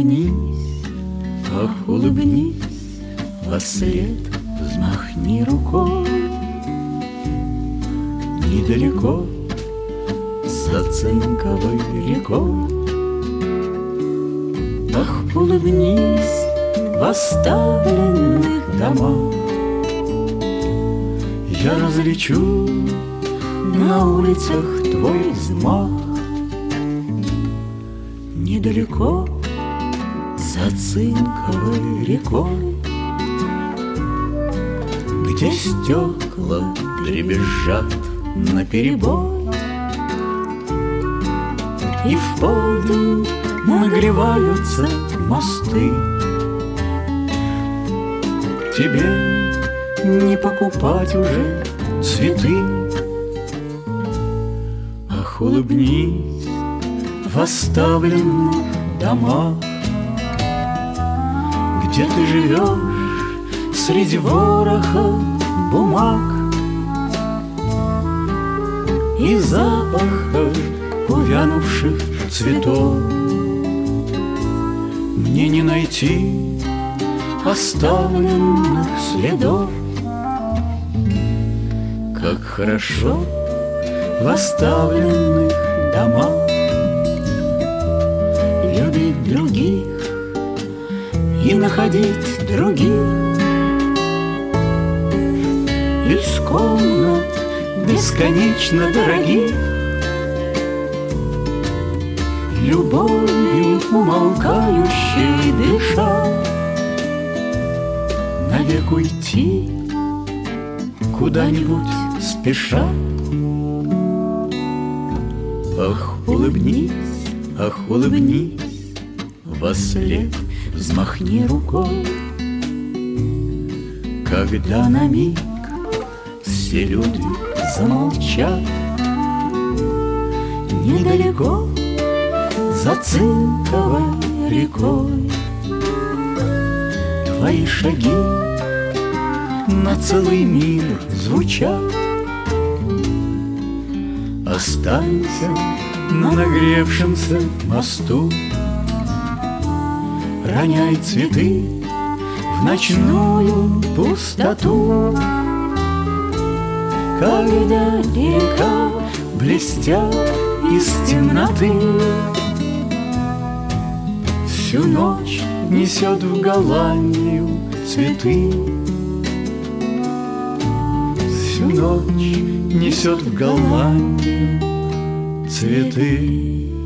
улыбнись, ах, улыбнись, вослед взмахни рукой. Недалеко за Цинковой рекой, ах, улыбнись в оставленных домах. Я различу на улицах твой взмах. Недалеко за Цинковой рекой, где стекла дребезжат наперебой, и в полдень нагреваются мосты. Тебе не покупать уже цветы, ах, улыбнись в оставленных домах, где ты живешь среди вороха бумаг и запаха увянувших цветов. Мне не найти оставленных следов. Как хорошо в оставленных домах любить других и находить других. Из комнат бесконечно дорогих любовью умолкающей дыша навек уйти куда-нибудь спеша. Ах, улыбнись, вослед взмахни рукой. Когда на миг все люди замолчат, недалеко за Цинковой рекой твои шаги на целый мир звучат. Останься на нагревшемся мосту, роняй цветы в ночную пустоту. Когда река блестят из темноты, всю ночь несет в Голландию цветы. Всю ночь несет в Голландию цветы.